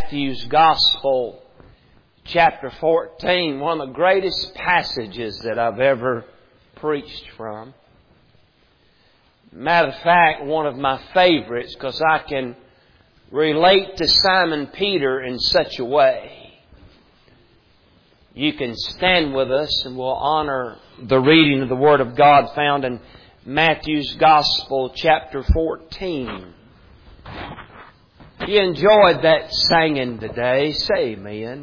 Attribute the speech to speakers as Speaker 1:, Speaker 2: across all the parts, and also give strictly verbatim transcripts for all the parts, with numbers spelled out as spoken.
Speaker 1: Matthew's Gospel, chapter fourteen, one of the greatest passages that I've ever preached from. Matter of fact, one of my favorites, because I can relate to Simon Peter in such a way. You can stand with us and we'll honor the reading of the Word of God found in Matthew's Gospel, chapter fourteen. If you enjoyed that singing today, say amen.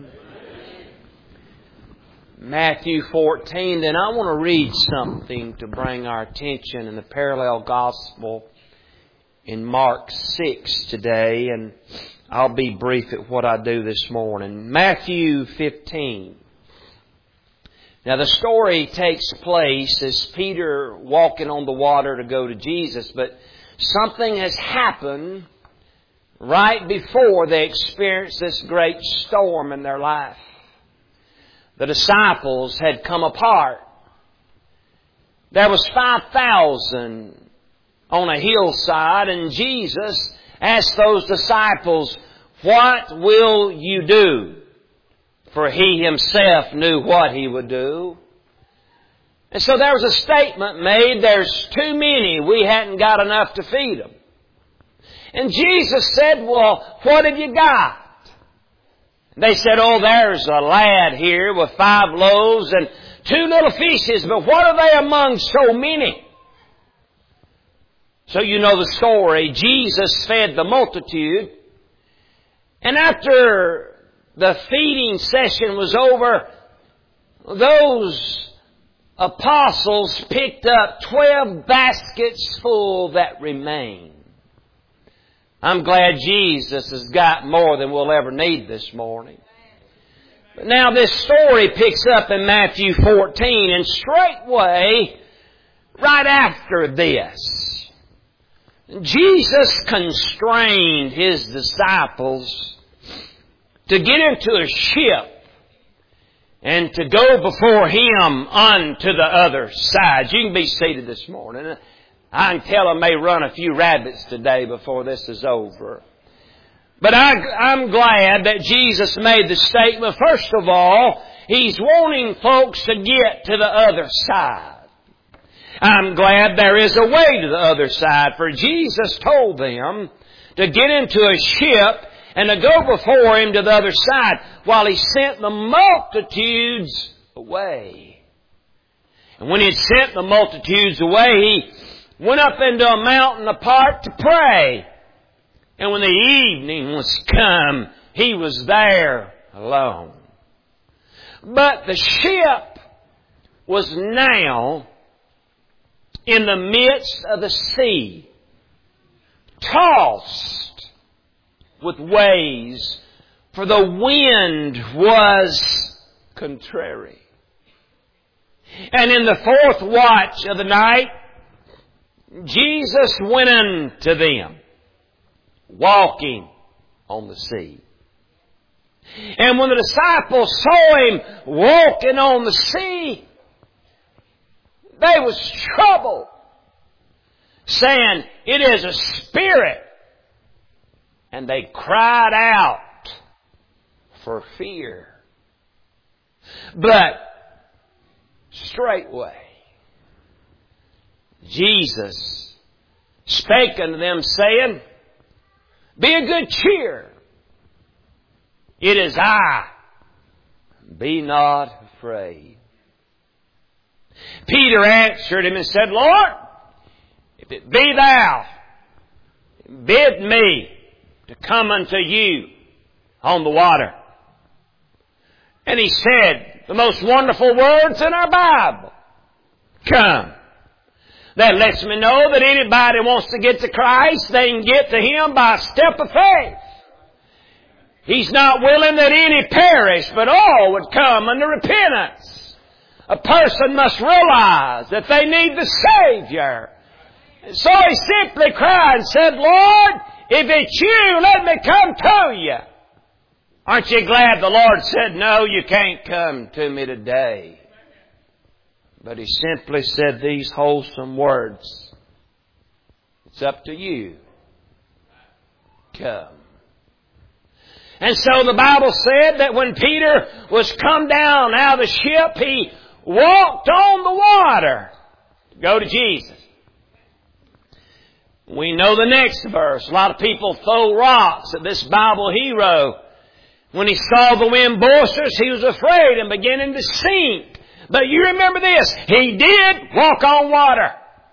Speaker 1: Matthew fourteen, then I want to read something to bring our attention in the parallel Gospel in Mark six today, and I'll be brief at what I do this morning. Matthew fifteen. Now the story takes place as Peter walking on the water to go to Jesus, but something has happened right before they experience this great storm in their life. The disciples had come apart. There was five thousand on a hillside, and Jesus asked those disciples, "What will you do?" For He Himself knew what He would do. And so there was a statement made, "There's too many. We hadn't got enough to feed them." And Jesus said, "Well, what have you got?" They said, "Oh, there's a lad here with five loaves and two little fishes, but what are they among so many?" So you know the story. Jesus fed the multitude. And after the feeding session was over, those apostles picked up twelve baskets full that remained. I'm glad Jesus has got more than we'll ever need this morning. But now this story picks up in Matthew fourteen, and straightway, right after this, Jesus constrained His disciples to get into a ship and to go before Him unto the other side. You can be seated this morning. I can tell I may run a few rabbits today before this is over. But I, I'm glad that Jesus made the statement. First of all, He's wanting folks to get to the other side. I'm glad there is a way to the other side, for Jesus told them to get into a ship and to go before Him to the other side while He sent the multitudes away. And when He had sent the multitudes away, He went up into a mountain apart to pray. And when the evening was come, He was there alone. But the ship was now in the midst of the sea, tossed with waves, for the wind was contrary. And in the fourth watch of the night, Jesus went unto them, walking on the sea. And when the disciples saw Him walking on the sea, they was troubled, saying, "It is a spirit." And they cried out for fear. But straightway Jesus spake unto them, saying, "Be of good cheer. It is I. Be not afraid." Peter answered Him and said, "Lord, if it be Thou, bid me to come unto You on the water." And He said the most wonderful words in our Bible. "Come." That lets me know that anybody wants to get to Christ, they can get to Him by a step of faith. He's not willing that any perish, but all would come unto repentance. A person must realize that they need the Savior. And so he simply cried and said, "Lord, if it's You, let me come to You." Aren't you glad the Lord said, "No, you can't come to me today"? But He simply said these wholesome words. "It's up to you. Come." And so the Bible said that when Peter was come down out of the ship, he walked on the water to go to Jesus. We know the next verse. A lot of people throw rocks at this Bible hero. When he saw the wind boisterous, he was afraid and beginning to sink. But you remember this, he did walk on water.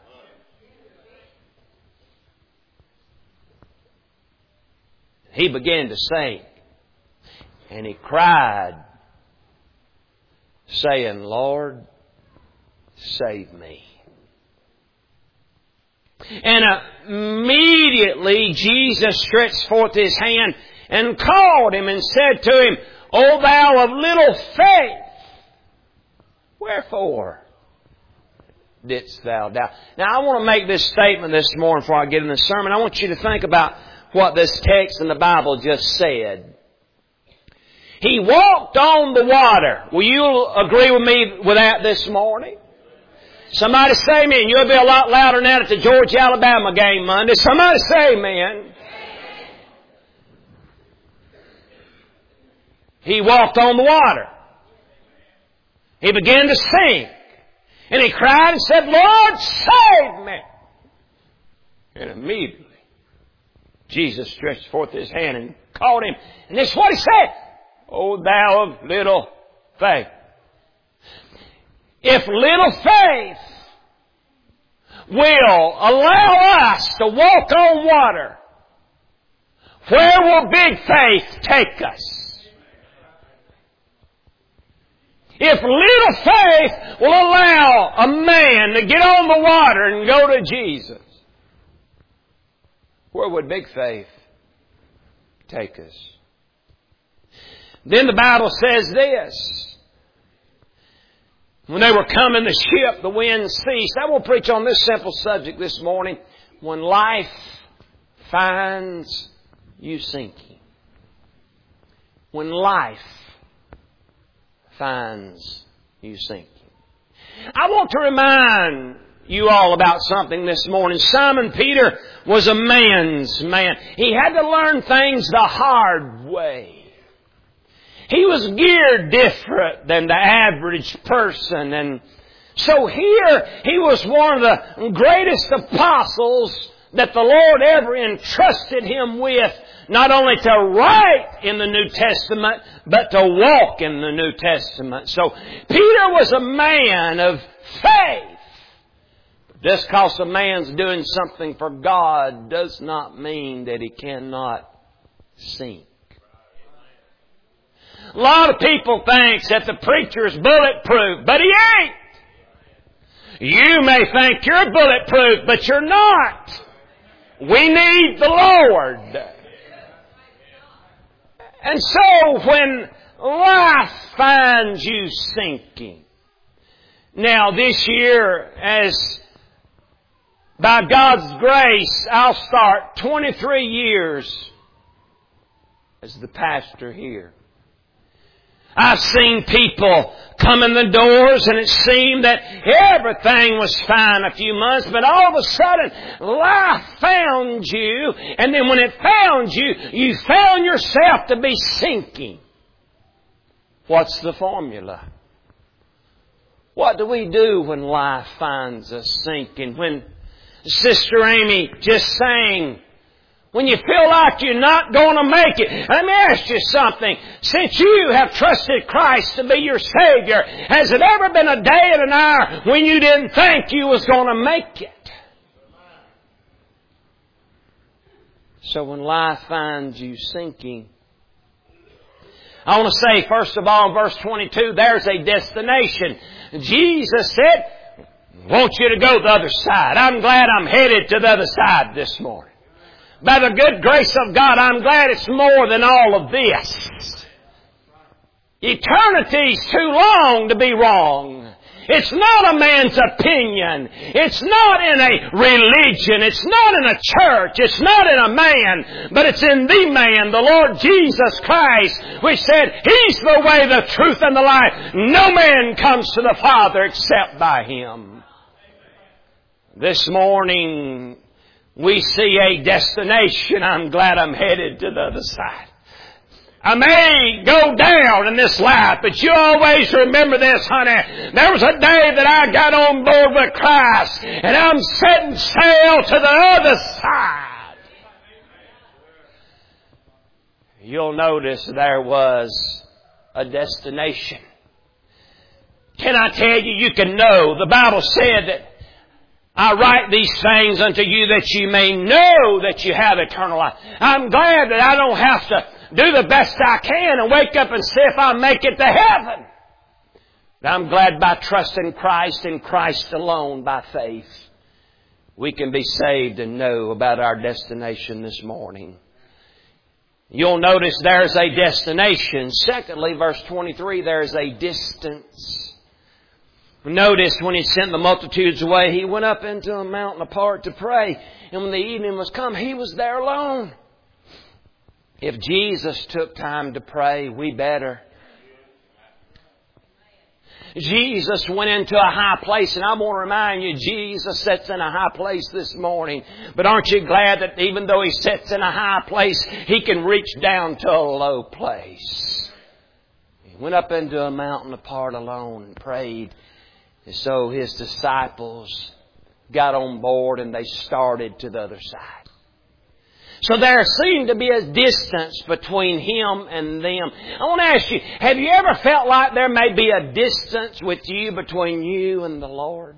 Speaker 1: He began to sink. And he cried, saying, Lord, save me. And immediately Jesus stretched forth His hand and called him and said to him, O thou of little faith, wherefore didst thou doubt? Now I want to make this statement this morning before I get in the sermon. I want you to think about what this text in the Bible just said. He walked on the water. Will you agree with me with that this morning? Somebody say amen. You'll be a lot louder than that at the Georgia-Alabama game Monday. Somebody say amen. He walked on the water. He began to sink. And he cried and said, Lord, save me. And immediately, Jesus stretched forth His hand and called him. And this is what He said. O thou of little faith. If little faith will allow us to walk on water, where will big faith take us? If little faith will allow a man to get on the water and go to Jesus, where would big faith take us? Then the Bible says this. When they were coming the ship, the wind ceased. I will preach on this simple subject this morning. When life finds you sinking. When life finds you sinking. I want to remind you all about something this morning. Simon Peter was a man's man. He had to learn things the hard way. He was geared different than the average person. And so here he was one of the greatest apostles that the Lord ever entrusted him with, not only to write in the New Testament, but to walk in the New Testament. So Peter was a man of faith. Just because a man's doing something for God does not mean that he cannot sink. A lot of people think that the preacher's bulletproof, but he ain't. You may think you're bulletproof, but you're not. We need the Lord. And so when life finds you sinking. Now this year, as by God's grace, I'll start twenty-three years as the pastor here. I've seen people come in the doors and it seemed that everything was fine a few months, but all of a sudden life found you, and then when it found you, you found yourself to be sinking. What's the formula? What do we do when life finds us sinking? When Sister Amy just sang, when you feel like you're not going to make it. Let me ask you something. Since you have trusted Christ to be your Savior, has it ever been a day and an hour when you didn't think you was going to make it? So when life finds you sinking, I want to say, first of all, in verse twenty-two, there's a destination. Jesus said, I want you to go to the other side. I'm glad I'm headed to the other side this morning. By the good grace of God, I'm glad it's more than all of this. Eternity's too long to be wrong. It's not a man's opinion. It's not in a religion. It's not in a church. It's not in a man. But it's in the man, the Lord Jesus Christ, which said, He's the way, the truth, and the life. No man comes to the Father except by Him. This morning, we see a destination. I'm glad I'm headed to the other side. I may go down in this life, but you always remember this, honey. There was a day that I got on board with Christ, and I'm setting sail to the other side. You'll notice there was a destination. Can I tell you, you can know. The Bible said that I write these things unto you that you may know that you have eternal life. I'm glad that I don't have to do the best I can and wake up and see if I make it to heaven. But I'm glad by trusting Christ and Christ alone by faith, we can be saved and know about our destination this morning. You'll notice there's a destination. Secondly, verse twenty-three, there's a distance. Notice when He sent the multitudes away, He went up into a mountain apart to pray. And when the evening was come, He was there alone. If Jesus took time to pray, we better. Jesus went into a high place, and I want to remind you, Jesus sits in a high place this morning. But aren't you glad that even though He sits in a high place, He can reach down to a low place? He went up into a mountain apart alone and prayed. And so His disciples got on board and they started to the other side. So there seemed to be a distance between Him and them. I want to ask you, have you ever felt like there may be a distance with you between you and the Lord?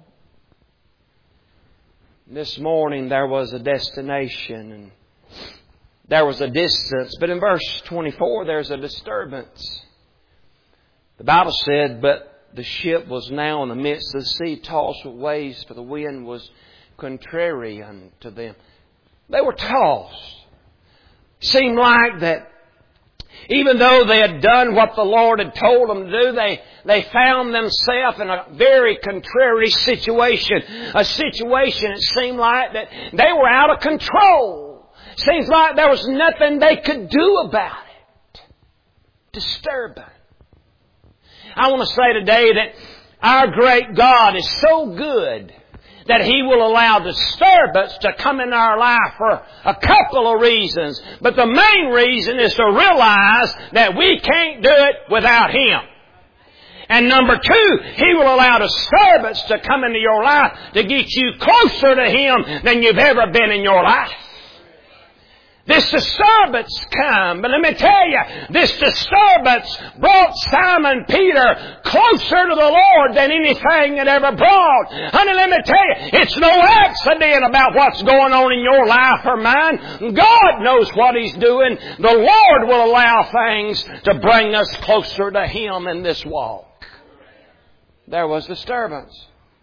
Speaker 1: This morning there was a destination and there was a distance. But in verse twenty-four there's a disturbance. The Bible said, but the ship was now in the midst of the sea, tossed with waves, for the wind was contrary unto them. They were tossed. Seemed like that even though they had done what the Lord had told them to do, they, they found themselves in a very contrary situation. A situation, it seemed like that they were out of control. Seems like there was nothing they could do about it. Disturbing. I want to say today that our great God is so good that He will allow disturbance to come in our life for a couple of reasons. But the main reason is to realize that we can't do it without Him. And number two, He will allow disturbance to come into your life to get you closer to Him than you've ever been in your life. This disturbance come, but let me tell you, this disturbance brought Simon Peter closer to the Lord than anything it ever brought. Honey, let me tell you, it's no accident about what's going on in your life or mine. God knows what He's doing. The Lord will allow things to bring us closer to Him in this walk. There was disturbance.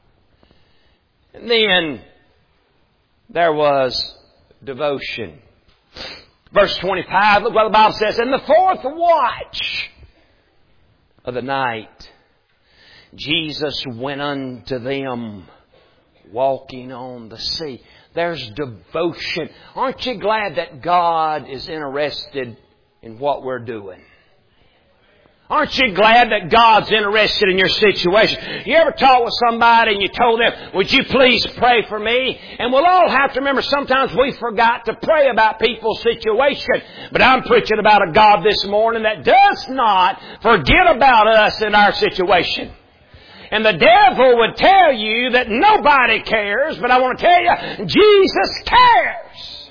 Speaker 1: And then there was devotion. Verse twenty-five, look what the Bible says. In the fourth watch of the night, Jesus went unto them walking on the sea. There's devotion. Aren't you glad that God is interested in what we're doing? Aren't you glad that God's interested in your situation? You ever talk with somebody and you told them, would you please pray for me? And we'll all have to remember sometimes we forgot to pray about people's situation. But I'm preaching about a God this morning that does not forget about us in our situation. And the devil would tell you that nobody cares, but I want to tell you, Jesus cares.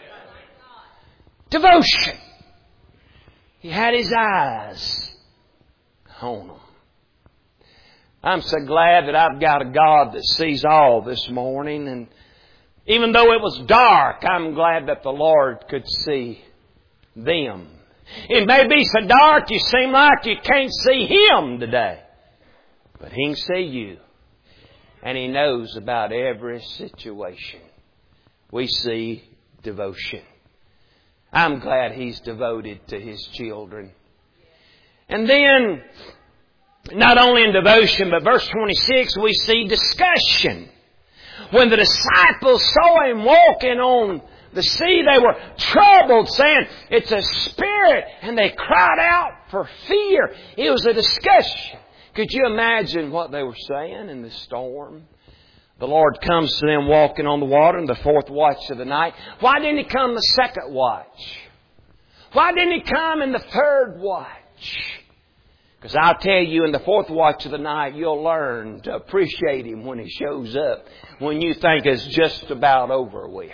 Speaker 1: Devotion. He had His eyes on them. I'm so glad that I've got a God that sees all this morning. And even though it was dark, I'm glad that the Lord could see them. It may be so dark you seem like you can't see Him today. But He can see you. And He knows about every situation. We see devotion. I'm glad He's devoted to His children. And then, not only in devotion, but verse twenty-six, we see discussion. When the disciples saw Him walking on the sea, they were troubled, saying, it's a spirit. And they cried out for fear. It was a discussion. Could you imagine what they were saying in the storm? The Lord comes to them walking on the water in the fourth watch of the night. Why didn't He come the second watch? Why didn't He come in the third watch? Because I'll tell you, in the fourth watch of the night, you'll learn to appreciate Him when He shows up, when you think it's just about over with.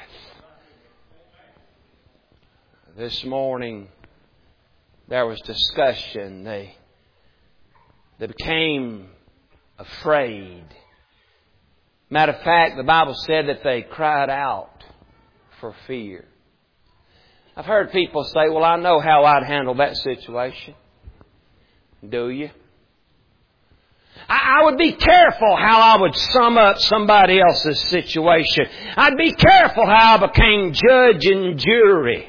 Speaker 1: This morning, there was discussion. They, they became afraid. Matter of fact, the Bible said that they cried out for fear. I've heard people say, well, I know how I'd handle that situation. Do you? I, I would be careful how I would sum up somebody else's situation. I'd be careful how I became judge and jury.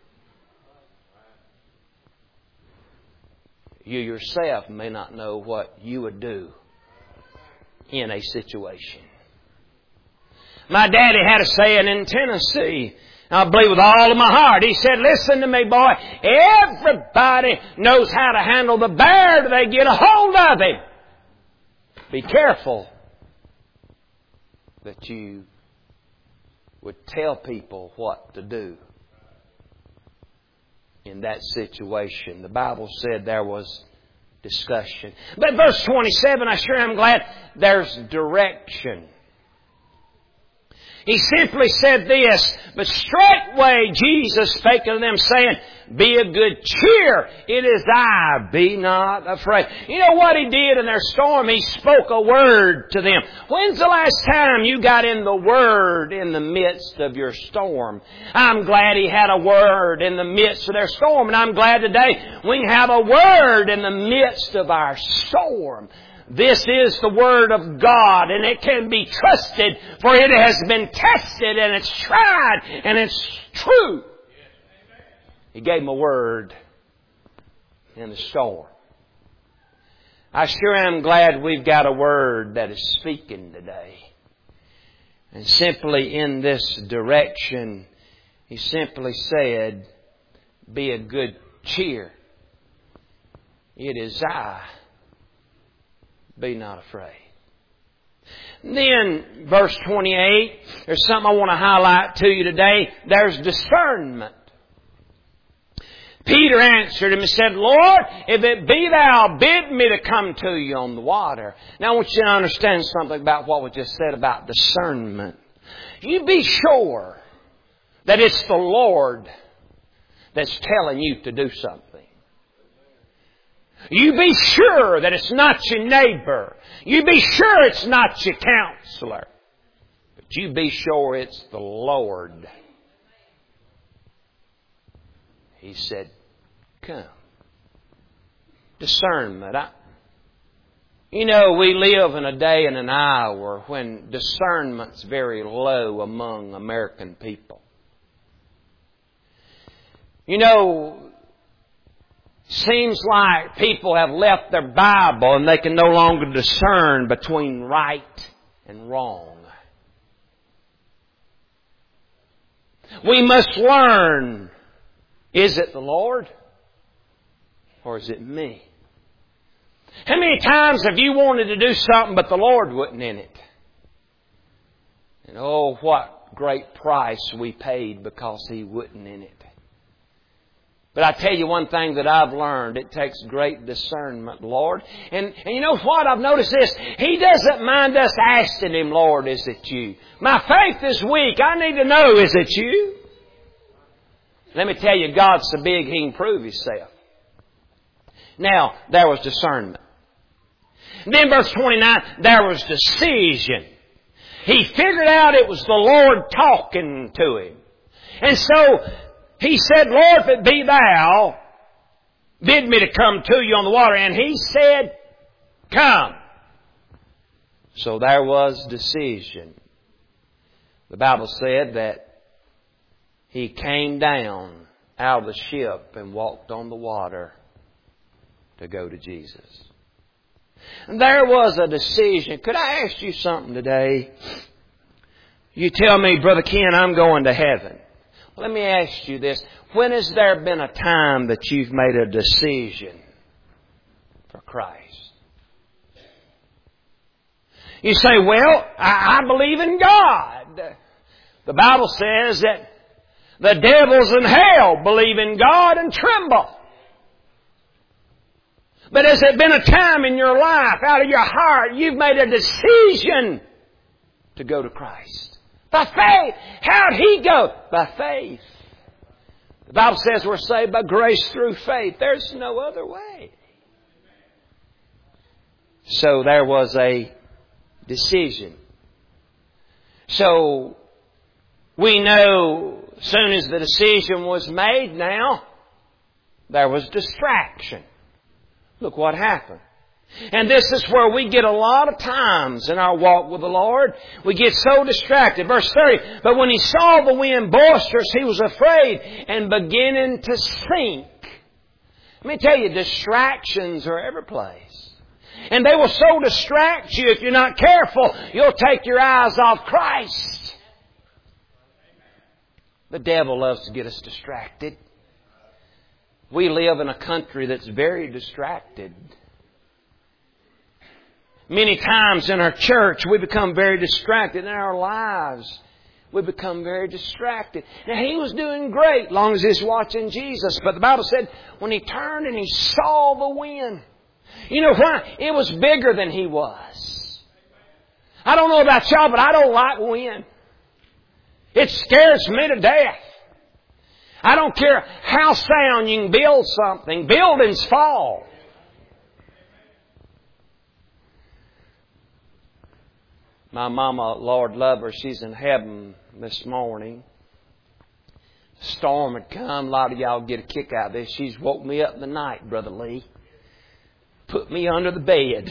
Speaker 1: You yourself may not know what you would do in a situation. My daddy had a saying in Tennessee, I believe with all of my heart. He said, listen to me, boy. Everybody knows how to handle the bear till they get a hold of him. Be careful that you would tell people what to do in that situation. The Bible said there was discussion. But verse twenty-seven, I sure am glad there's direction. He simply said this, but straightway Jesus spake unto them, saying, be of good cheer, it is I, be not afraid. You know what He did in their storm? He spoke a word to them. When's the last time you got in the Word in the midst of your storm? I'm glad He had a word in the midst of their storm, and I'm glad today we can have a word in the midst of our storm. This is the Word of God, and it can be trusted, for it has been tested, and it's tried, and it's true. He gave them a word in the storm. I sure am glad we've got a word that is speaking today. And simply in this direction, He simply said, be of good cheer. It is I. Be not afraid. Then, verse twenty-eight, there's something I want to highlight to you today. There's discernment. Peter answered him and said, Lord, if it be Thou, bid me to come to you on the water. Now I want you to understand something about what we just said about discernment. You be sure that it's the Lord that's telling you to do something. You be sure that it's not your neighbor. You be sure it's not your counselor. But you be sure it's the Lord. He said, come. Discernment. I, you know, we live in a day and an hour when discernment's very low among American people. You know, seems like people have left their Bible and they can no longer discern between right and wrong. We must learn, is it the Lord or is it me? How many times have you wanted to do something but the Lord wasn't in it? And oh, what great price we paid because He wasn't in it. But I tell you one thing that I've learned. It takes great discernment, Lord. And, and you know what? I've noticed this. He doesn't mind us asking Him, Lord, is it you? My faith is weak. I need to know, is it you? Let me tell you, God's so big He can prove Himself. Now, there was discernment. Then verse twenty-nine, there was decision. He figured out it was the Lord talking to him. And so he said, Lord, if it be Thou, bid me to come to you on the water. And He said, come. So there was decision. The Bible said that He came down out of the ship and walked on the water to go to Jesus. And there was a decision. Could I ask you something today? You tell me, Brother Ken, I'm going to heaven. Let me ask you this. When has there been a time that you've made a decision for Christ? You say, well, I, I believe in God. The Bible says that The devils in hell believe in God and tremble. But has there been a time in your life, out of your heart, you've made a decision to go to Christ? By faith. How'd He go? By faith. The Bible says we're saved by grace through faith. There's no other way. So there was a decision. So we know as soon as the decision was made now, there was distraction. Look what happened. And this is where we get a lot of times in our walk with the Lord. We get so distracted. Verse thirty, but when he saw the wind boisterous, he was afraid and beginning to sink. Let me tell you, distractions are every place. And they will so distract you, if you're not careful, you'll take your eyes off Christ. The devil loves to get us distracted. We live in a country that's very distracted. Many times in our church, we become very distracted. In our lives, we become very distracted. Now, he was doing great, long as he's watching Jesus. But the Bible said, when he turned and he saw the wind. You know why? It was bigger than he was. I don't know about y'all, but I don't like wind. It scares me to death. I don't care how sound you can build something. Buildings fall. My mama, Lord love her, she's in heaven this morning. Storm had come. A lot of y'all get a kick out of this. She's woke me up in the night, Brother Lee. Put me under the bed.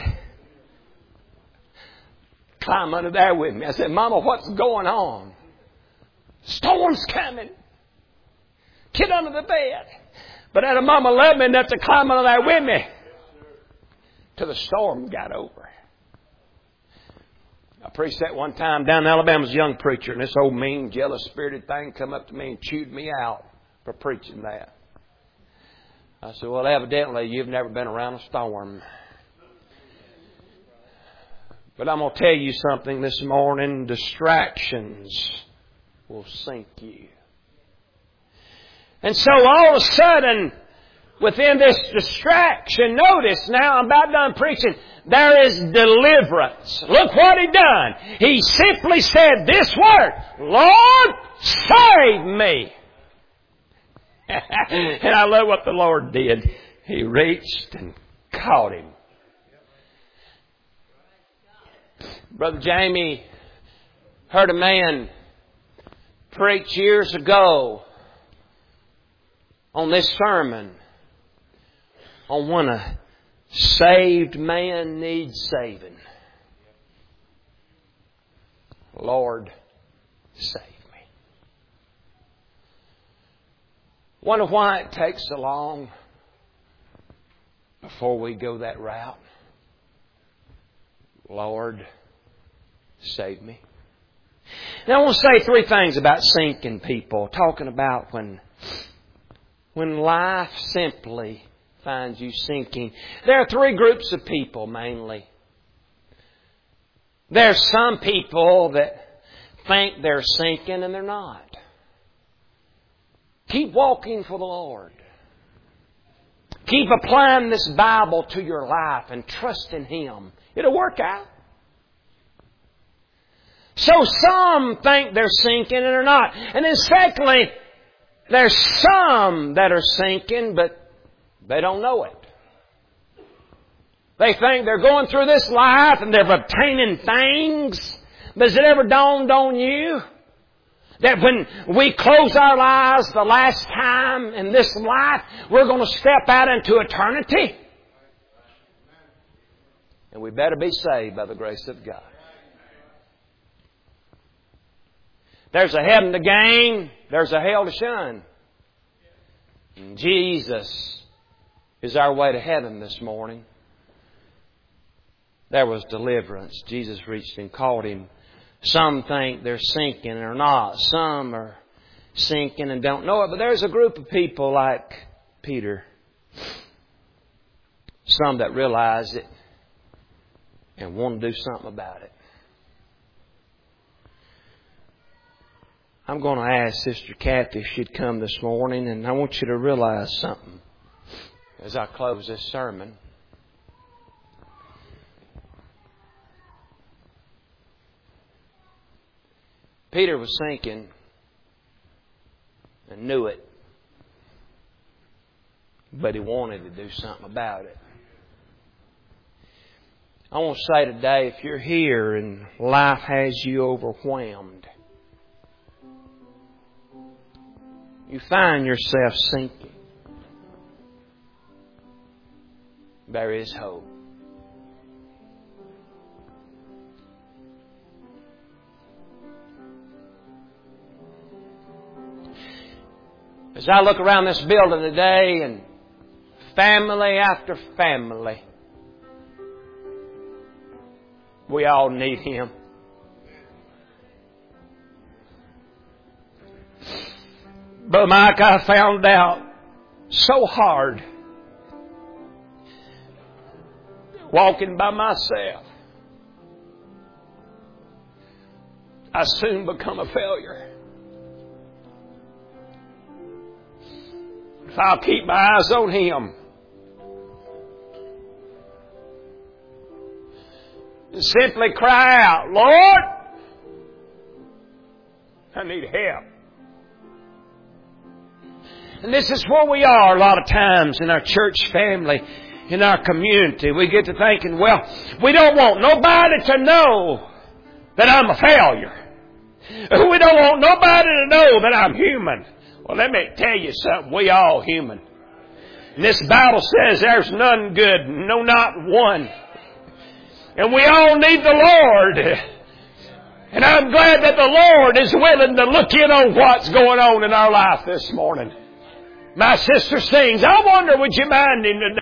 Speaker 1: Climb under there with me. I said, Mama, what's going on? Storm's coming. Get under the bed. But that Mama led me enough to climb under there with me. Till the storm got over. I preached that one time down in Alabama's young preacher, and this old mean, jealous-spirited thing come up to me and chewed me out for preaching that. I said, well, evidently you've never been around a storm. But I'm going to tell you something this morning. Distractions will sink you. And so all of a sudden, within this distraction, notice now, I'm about done preaching, there is deliverance. Look what he done. He simply said this word, Lord, save me. And I love what the Lord did. He reached and caught him. Brother Jamie heard a man preach years ago on this sermon on when a saved man needs saving. Lord, save me. Wonder why it takes so long before we go that route. Lord, save me. Now I want to say three things about sinking people. Talking about when When life simply finds you sinking. There are three groups of people mainly. There's some people that think they're sinking and they're not. Keep walking for the Lord. Keep applying this Bible to your life and trust in Him. It'll work out. So some think they're sinking and they're not. And then secondly, there's some that are sinking, but they don't know it. They think they're going through this life and they're obtaining things. But has it ever dawned on you that when we close our eyes the last time in this life, we're going to step out into eternity? And we better be saved by the grace of God. There's a heaven to gain. There's a hell to shun. And Jesus is our way to heaven this morning. There was deliverance. Jesus reached and caught him. Some think they're sinking and are not. Some are sinking and don't know it. But there's a group of people like Peter. Some that realize it and want to do something about it. I'm going to ask Sister Kathy if she'd come this morning, and I want you to realize something as I close this sermon. Peter was sinking and knew it, but he wanted to do something about it. I want to say today, if you're here and life has you overwhelmed, you find yourself sinking, there is hope. As I look around this building today and family after family, we all need Him. Brother Mike, I found out so hard walking by myself, I soon become a failure. If I'll keep my eyes on Him and simply cry out, Lord, I need help. And this is where we are a lot of times in our church family, in our community. We get to thinking, well, we don't want nobody to know that I'm a failure. We don't want nobody to know that I'm human. Well, let me tell you something. We all human. And this Bible says there's none good, no, not one. And we all need the Lord. And I'm glad that the Lord is willing to look in on what's going on in our life this morning. My sister sings, I wonder, would you mind Him today?